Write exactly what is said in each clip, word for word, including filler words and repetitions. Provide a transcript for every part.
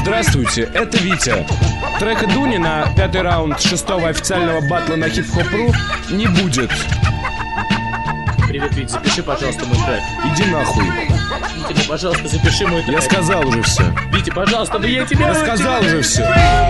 Здравствуйте, это Витя. Трека Дуни на пятый раунд шестого официального батла на хип-хоп.ру не будет. Привет, Вить, запиши, пожалуйста, мой трек. Иди нахуй. Витя, ну, пожалуйста, запиши мой трек. Я сказал уже все. Витя, пожалуйста, ну я тебе... Я сказал уже все.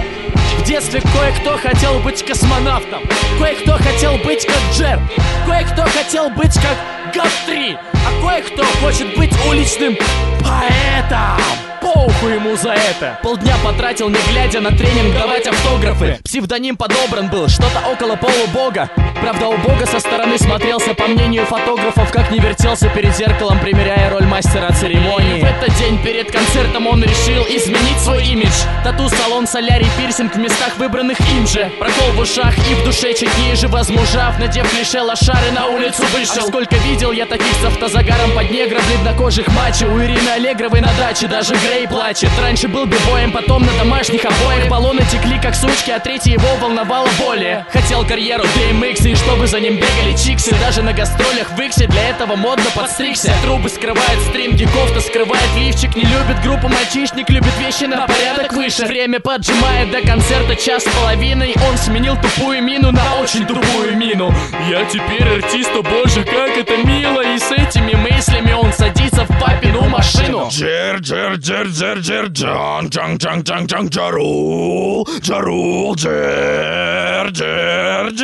В детстве кое-кто хотел быть космонавтом, кое-кто хотел быть как Джер, кое-кто хотел быть как Гав-три, а кое-кто хочет быть уличным поэтом. Похуй ему за это. Полдня потратил, не глядя на тренинг, давать автографы. Псевдоним подобран был, что-то около полубога. Правда, у бога со стороны смотрелся, по мнению фотографов, как не вертелся перед зеркалом, примеряя роль мастера церемонии. И в этот день перед концертом он решил изменить свой имидж. Тату, салон, солярий, пирсинг в местах, выбранных им же. Прокол в ушах и в душе чуть ниже, возмужав, надев клише лошары, на улицу вышел. А сколько видел я таких с автозагаром под негра, бледнокожих мачо. У Ирины Аллегровой на даче даже Грей плачет. Раньше был бибоем, потом на домашних обоях. Баллоны текли как сучки, а третий его волновало более. Хотел карьеру ди эм икс, и чтобы за ним бегали чиксы. Даже на гастролях в Иксе для этого модно подстригся. Трубы скрывают стринги, кофта скрывает лифчик. Не любит группу мальчишник, любит вещи на порядок выше. Время поджимает до концерта час с половиной. Он сменил тупую мину на очень тупую мину. Я теперь артист, о боже, как это мило. И с этими мыслями он садится в папину машину. Джер, джер, джер, джер, джер, джан, джан, джан, джан, джан, джарул, джарул, джер, джер, джер.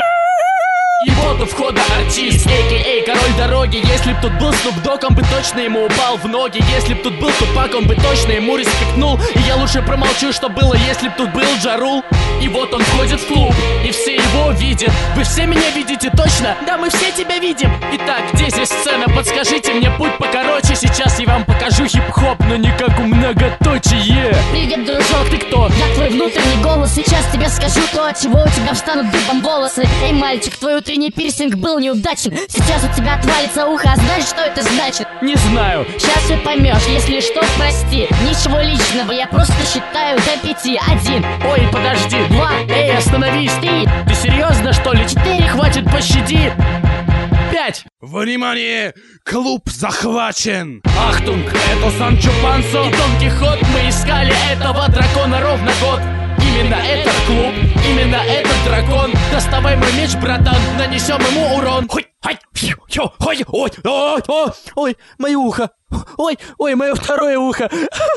И вот у входа артист, а.к.а. король дороги. Если б тут был Snoop Dogg, он бы точно ему упал в ноги. Если б тут был Тупак, он бы точно ему респектнул. И я лучше промолчу, что было, если б тут был Ja Rule. И вот он входит в клуб, и все его видят. Вы все меня видите точно? Да, мы все тебя видим. Итак, где здесь сцена? Подскажите мне путь покороче. Сейчас я вам покажу хип-хоп, но не как у многоточие. Привет, дружок, ты кто? Я твой внутренний голос. Сейчас тебе скажу то, от чего у тебя встанут дыбом волосы. Эй, мальчик, твой утренний пирсинг был неудачен. Сейчас у тебя отвалится ухо, а знаешь, что это значит? Не знаю. Сейчас все поймешь, если что, прости. Ничего личного, я просто считаю до пяти. Один. Ой, подожди. Два. Эй, остановись. Три. Ты серьезно, что ли? Четыре. Хватит, пощади. Пять. Внимание! Клуб захвачен! Ахтунг, это Санчо Пансо и Дон Кихот. Мы искали этого дракона ровно год. Именно этот клуб, именно этот дракон. Доставай мой меч, братан, нанесем ему урон. Ой, ой, ой, ой, ой, ой, ой, ой, мое ухо. Ой, ой, мое второе ухо.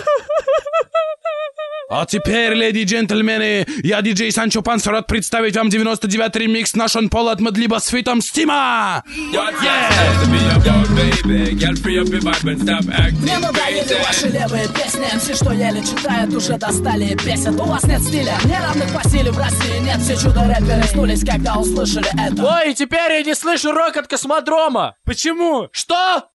А теперь, леди и джентльмены, я диджей Санчо Пансо, рад представить вам девяносто девятый ремикс на Шон Пол от Мадлиба с фитом Стима! Мне надоели ваши левые песни. эм си, что еле читает, уже достали и бесят. У вас нет стиля, мне равных по стилю в России нет. Все чудо-рэперы снулись, когда услышали это. Ой, теперь я не слышу рок от космодрома. Почему? Что?